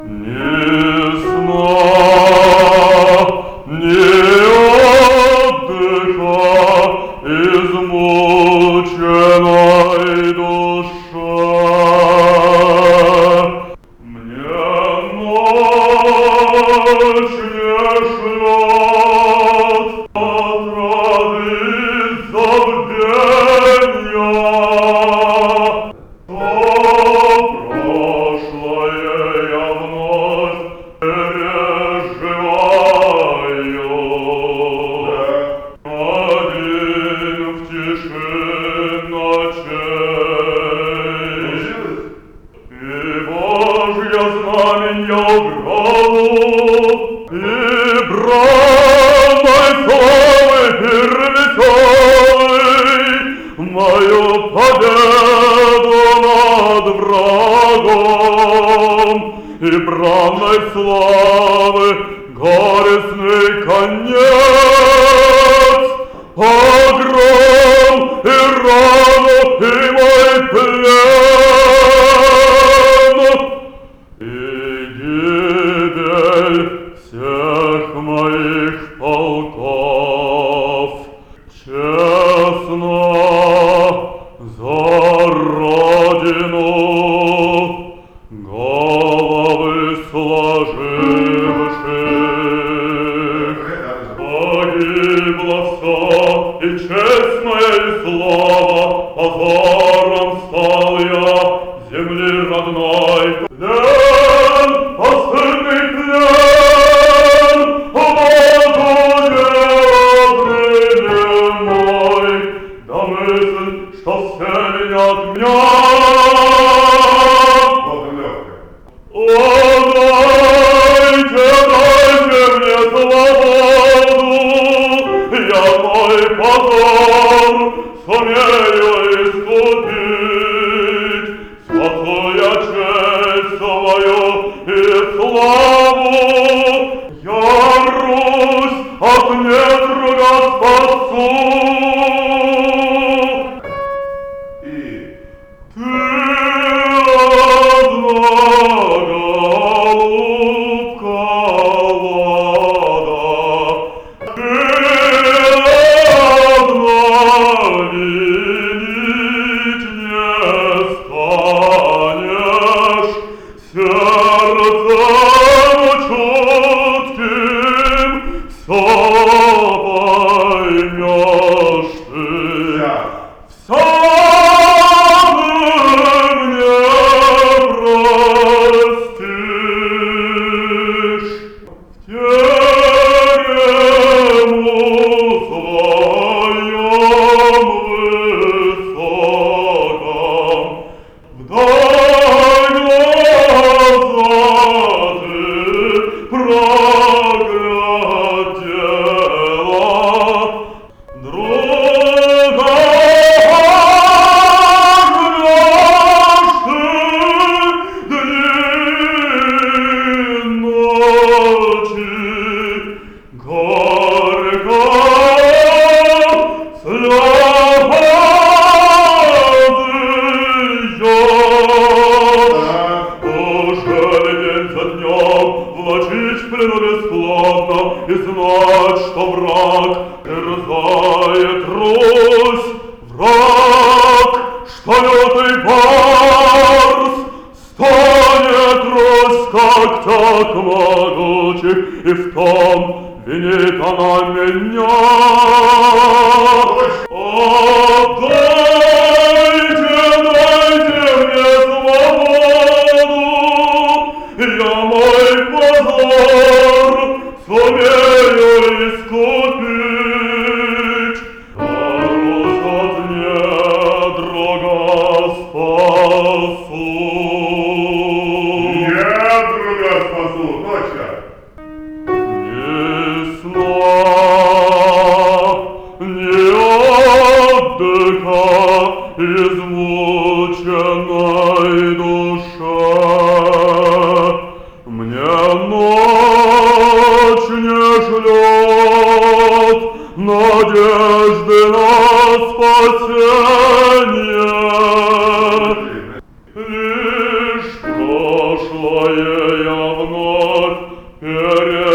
Ни сна, ни отдыха измученной душе. Мне ночь не шлет отрады забвенья. Знаменья гроду и бранной славы первецовой мою победу над врагом и бранной славы горестный конец, погром и рану и мой плен. Всех моих полков честно за Родину головы сложивших. Погибло все, и честь моя, и слава, позором стал я земли родной. Постыдный плен, мой, да мысль, что все меня от меня. О, дайте мне свободу, я мой позор сумею искупить, святую честь свою и славу. Я Русь от недруга спасу. И ты одна голубка вода, ты одна винить не станешь сердцем чутким, все поймешь ты. Все мне простишь. В терему своем высоком вдай глаза ты проглядела. Друга ждешь ты дни ночи, горько влачить в плену бесплатно и знать, что враг терзает Русь, враг, что лютый барс станет Русь как так могучих, и в том винит она меня. Дайте мне свободу, я мой позор сумею искупить. Русь от недруга спасу. Недруга спасу, точно. Ни сна, ни отдыха измученной душе. Мне ночь не шлет надежды на спасение. Лишь прошлое я вновь перед